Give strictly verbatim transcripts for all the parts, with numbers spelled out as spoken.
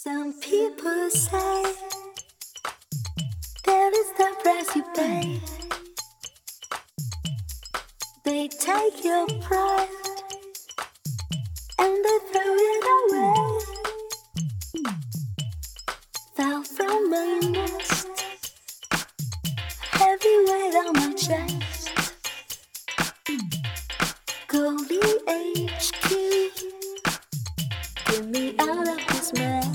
Some people say that is the price you pay. They take your pride and they throw it away. Fell from my nest, heavy weight on my chest. Goldie H Q, get me out of this mess.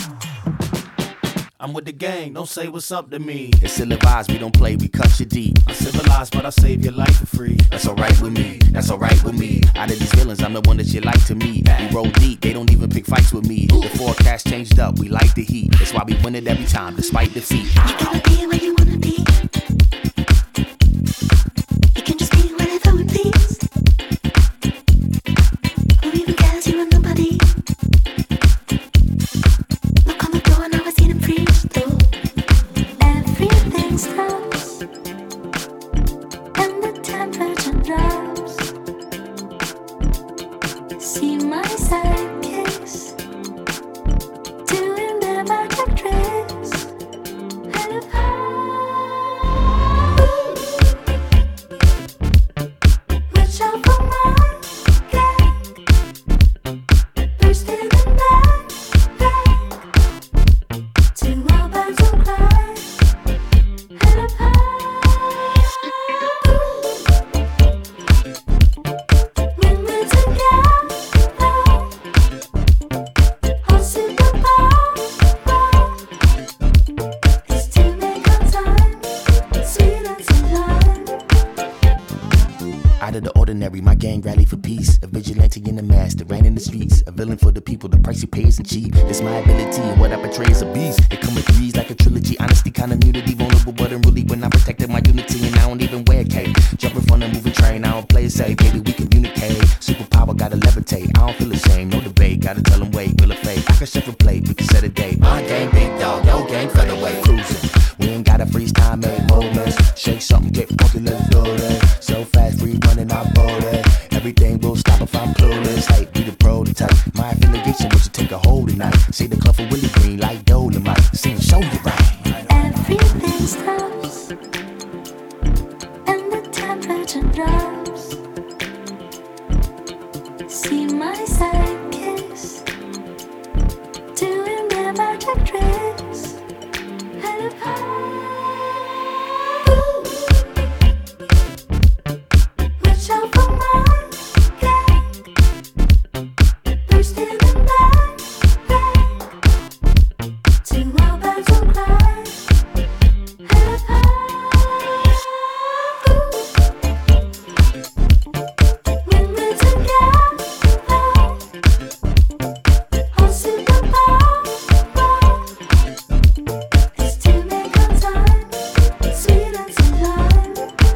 I'm with the gang, don't say what's up to me. It's ill advised, we don't play, we cut you deep. I'm civilized, but I save your life for free. That's alright with me, that's alright with me. Out of these villains, I'm the one that you like to meet. We roll deep, they don't even pick fights with me. The forecast changed up, we like the heat. That's why we win it every time, despite defeat. You gotta be where you wanna be. You can just be wherever we please. Who even cares, you are nobody. Look on the door and now I see them freeze though. Everything stops and the temperature drops. See my sidekicks doing their magic tricks. And if I reach out for my gang, bursting in that bag, two more bags will cry. And if I when we're together, I'll sit the bar. It's to make our time sweet and sublime. Out of the ordinary, my gang rally for peace. A vigilante in the mask that ran in the streets. A villain for the people, the price you pay isn't cheap. It's my ability and what I portray is a beast. It come in threes like a trilogy. Honesty, kind of immunity, vulnerable but unruly. When I protected my unity and I don't even wear a cape. Jumping from the moving train, I don't play it safe. Baby, we communicate. Superpower, gotta levitate. I don't feel ashamed, no debate. Gotta tell them wait, real or fake. I can chef a plate, we can set a date. My gang, big dog, your gang, featherweight. Cruising, we ain't gotta freeze time, make moments. Shake something, get funky, let's do it. So fast, free running our border. Everything will stop if I'm clueless. Hey, be the prototype. My affiliation was to take a hold tonight. Say the club for Willie Green like Dolomite. Sing, show you right. Everything stops and the temperature drops. See my sidekicks doing their magic tricks. And if I reach out for my gang, bursting in that bag, two more bags will cry. And if I when we're together, I'll sit the bar. It's to make our time sweet and sublime.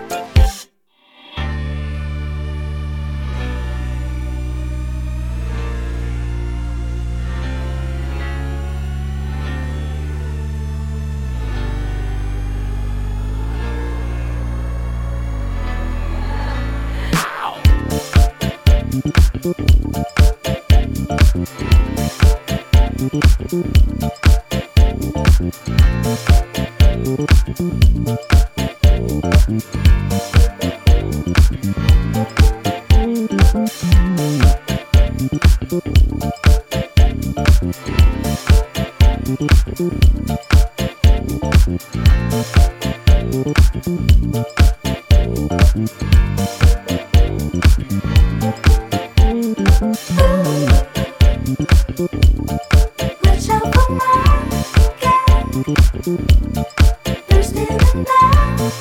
Reach out for my gang, bursting in that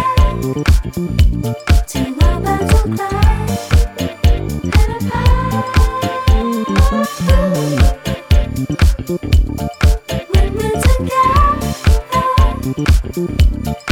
bag, two more bags will cry. And if I when we're together,